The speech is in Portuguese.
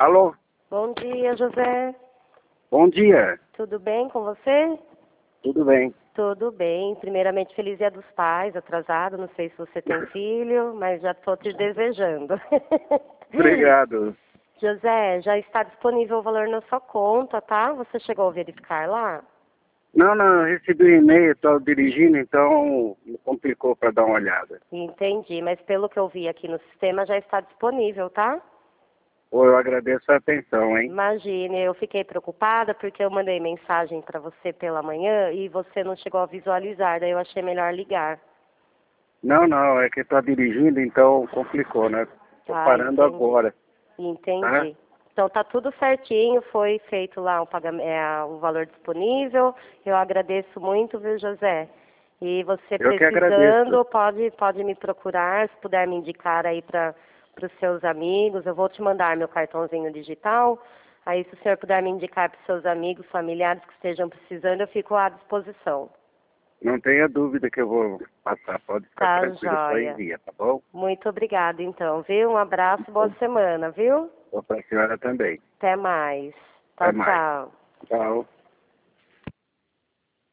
Alô? Bom dia, José. Bom dia. Tudo bem com você? Tudo bem? Tudo bem. Primeiramente, feliz Dia dos Pais, atrasado. Não sei se você tem filho, mas já estou te desejando. Obrigado. José, já está disponível o valor na sua conta, tá? Você chegou a verificar lá? Não, eu recebi um e-mail, estou dirigindo, então me complicou para dar uma olhada. Entendi, mas pelo que eu vi aqui no sistema já está disponível, tá? Pô, eu agradeço a atenção, hein? Imagine, eu fiquei preocupada porque eu mandei mensagem para você pela manhã e você não chegou a visualizar, daí eu achei melhor ligar. Não, é que estou dirigindo, então complicou, né? Estou parando Entendi. agora, tá? Entendi. Então tá tudo certinho, foi feito lá o pagamento, o valor disponível. Eu agradeço muito, viu, José? E você Eu que agradeço. precisando, pode me procurar, se puder me indicar aí para os seus amigos. Eu vou te mandar meu cartãozinho digital. Aí se o senhor puder me indicar para os seus amigos, familiares que estejam precisando, eu fico à disposição. Não tenha dúvida que eu vou passar, pode ficar Tá, tranquilo, só joia. envia, tá bom? Muito obrigada, então, viu? Um abraço, boa semana, viu? Para a senhora também. Até mais. Até Tchau, mais. tchau. Tchau.